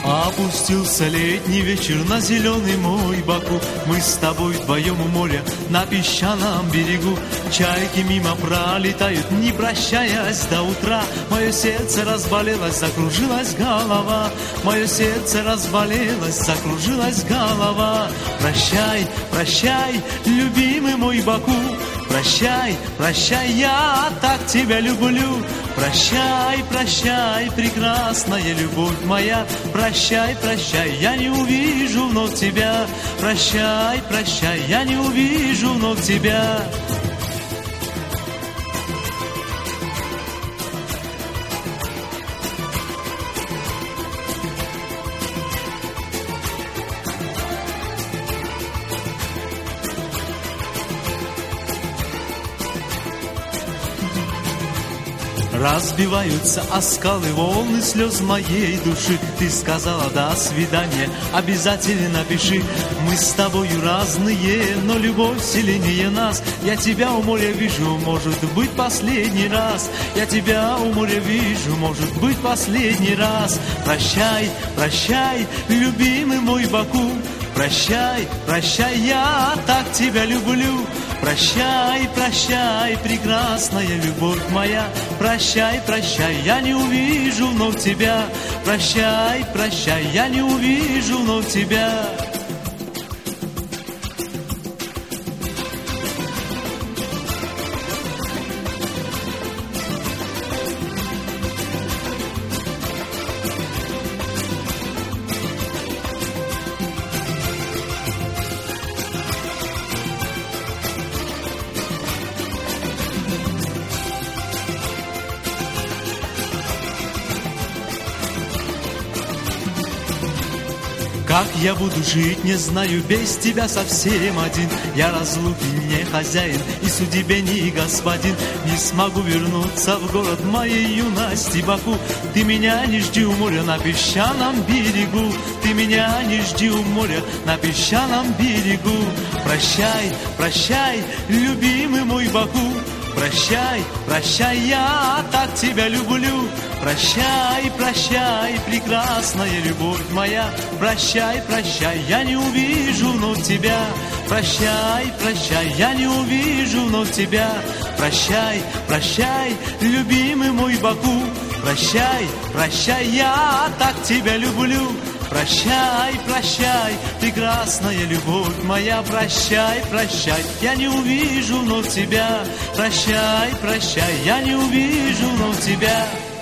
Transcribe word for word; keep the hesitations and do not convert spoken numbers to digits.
Опустился летний вечер на зеленый мой Баку. Мы с тобой вдвоем у моря на песчаном берегу. Чайки мимо пролетают, не прощаясь до утра. Мое сердце разболелось, закружилась голова. Мое сердце разболелось, закружилась голова. Прощай, прощай, любимый мой Баку. Прощай, прощай, я так тебя люблю. Прощай, прощай, прекрасная любовь моя. Прощай, прощай, я не увижу вновь тебя. Прощай, прощай, я не увижу вновь тебя. Разбиваются о скалы волны слез моей души. Ты сказала до свидания, обязательно пиши. Мы с тобою разные, но любовь сильнее нас. Я тебя у моря вижу, может быть последний раз. Я тебя у моря вижу, может быть последний раз. Прощай, прощай, любимый мой Баку. Прощай, прощай, я так тебя люблю. Прощай, прощай, прекрасная любовь моя. Прощай, прощай, я не увижу вновь тебя. Прощай, прощай, я не увижу вновь тебя. Как я буду жить, не знаю, без тебя совсем один. Я разлуки не хозяин и судьбе не господин. Не смогу вернуться в город моей юности Баку. Ты меня не жди у моря на песчаном берегу. Ты меня не жди у моря на песчаном берегу. Прощай, прощай, любимый мой Баку. Прощай, прощай, я так тебя люблю. Прощай, прощай, прекрасная любовь моя. Прощай, прощай, я не увижу вновь тебя. Прощай, прощай, я не увижу вновь тебя. Прощай, прощай, любимый мой Баку. Прощай, прощай, я так тебя люблю. Прощай, прощай, прекрасная любовь моя. Прощай, прощай, я не увижу вновь тебя. Прощай, прощай, я не увижу вновь тебя.